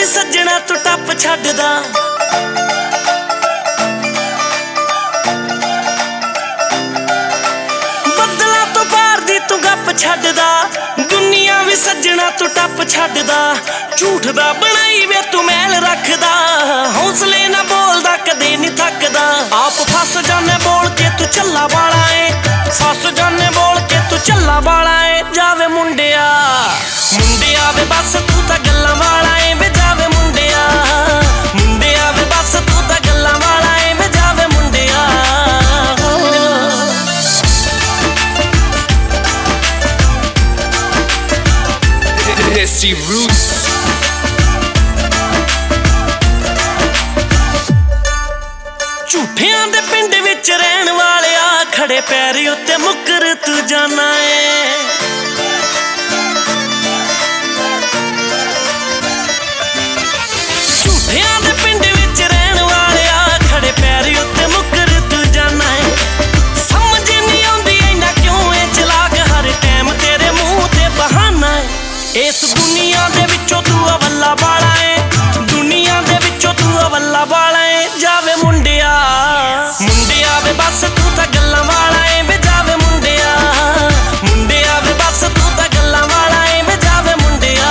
ਵੀ ਸੱਜਣਾ ਤੂੰ ਟੱਪ ਛੱਡਦਾ, ਬੱਦਲਾਂ ਤੋਂ ਪਾਰ ਦੀ ਤੂੰ ਗੱਪ ਛੱਡਦਾ। ਦੁਨੀਆ ਵੀ ਸੱਜਣਾ ਤੂੰ ਟੱਪ ਛੱਡਦਾ, ਝੂਠ ਦਾ ਬਣਾਈ ਵੇ ਤੂੰ ਮੈਲ ਰੱਖਦਾ। ਹੌਸਲੇ ਨਾ ਬੋਲਦਾ ਕਦੇ ਨੀ ਥੱਕਦਾ, ਆਪ ਫਸ ਜਾਨੇ ਬੋਲ ਕੇ ਤੂੰ ਝੱਲਾ ਵਾਲਾ ਏ, ਫਸ ਜਾਨੇ ਬੋਲ ਕੇ ਤੂੰ ਝੱਲਾ ਵਾਲਾ ਏ। ਜਾਵੇ ਮੁੰਡਿਆ ਮੁੰਡਿਆ ਵੇ ਬਸ ਤੂੰ ਤਾਂ ਗੱਲਾਂ ਵਾਲਾ ਏ ਵੇ, ਜਾਵੇ ਮੁੰਡਿਆ ਮੁੰਡਿਆ ਵੇ ਬਸ ਤੂੰ ਤਾਂ ਗੱਲਾਂ ਵਾਲਾ ਏ ਵੇ, ਜਾਵੇ ਮੁੰਡਿਆ। Desi Roots ਝੂਠਿਆਂ ਦੇ ਪਿੰਡ ਵਿੱਚ ਰਹਿਣ ਵਾਲਿਆ, ਖੜੇ ਪੈਰ ਉੱਤੇ ਮੁੱਕਰ ਤੂੰ ਜਾਨਾ ਏ। ਝੂਠਿਆਂ ਦੇ ਪਿੰਡ ਵਿੱਚ ਰਹਿਣ ਵਾਲਿਆ, ਖੜੇ ਪੈਰ ਉੱਤੇ ਮੁੱਕਰ ਤੂੰ ਜਾਨਾ ਏ। ਸਮਝ ਨਹੀਂ ਆਉਂਦੀ ਇੰਨਾ ਕਿਉਂ ਏ ਚਲਾਕ, ਹਰ ਟਾਈਮ ਤੇਰੇ ਮੂੰਹ ਤੇ ਬਹਾਨਾ ਏ। ਇਸ ਦੁਨੀਆ ਦੇ ਵਿੱਚੋਂ ਤੂੰ ਅਵੱਲਾ ਵਾਲਾ ਏ, ਦੁਨੀਆ ਦੇ ਵਿੱਚੋਂ ਤੂੰ ਅਵੱਲਾ ਵਾਲਾ ਏ। ਜਾਵੇ ਮੁੰਡਿਆ ਮੁੰਡਿਆ ਵੇ ਬਸ ਤੂੰ ਤਾਂ ਗੱਲਾਂ ਵਾਲਾ ਏ ਵੇ, ਜਾਵੇ ਮੁੰਡਿਆ ਮੁੰਡਿਆ ਵੇ ਬਸ ਤੂੰ ਤਾਂ ਗੱਲਾਂ ਵਾਲਾ ਏ ਵੇ, ਜਾਵੇ ਮੁੰਡਿਆ।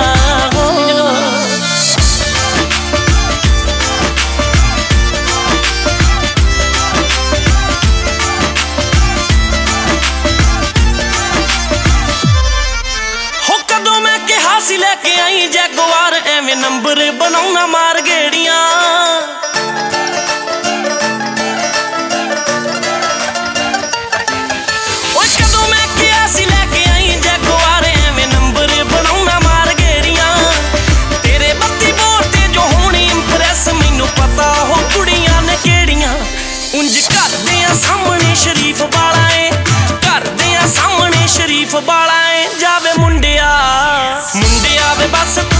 ਹੋ ਕਦੋਂ ਮੈਂ ਕਿਹਾ ਸੀ ਲੈ ਕੇ ਆਈ ਜੈਗੁਆਰ, ਐਵੇਂ ਨੰਬਰ ਬਣਾਉਣਾ ਮਾਰ ਗੇੜੀਆਂ। ਉਂਝ ਘਰਦਿਆਂ ਸਾਹਮਣੇ ਸ਼ਰੀਫ ਵਾਲਾ ਏ, ਘਰਦਿਆਂ ਸਾਹਮਣੇ ਸ਼ਰੀਫ ਵਾਲਾ ਏ। ਜਾਵੇ ਮੁੰਡਿਆ ਮੁੰਡਿਆ ਵੇ ਬਸ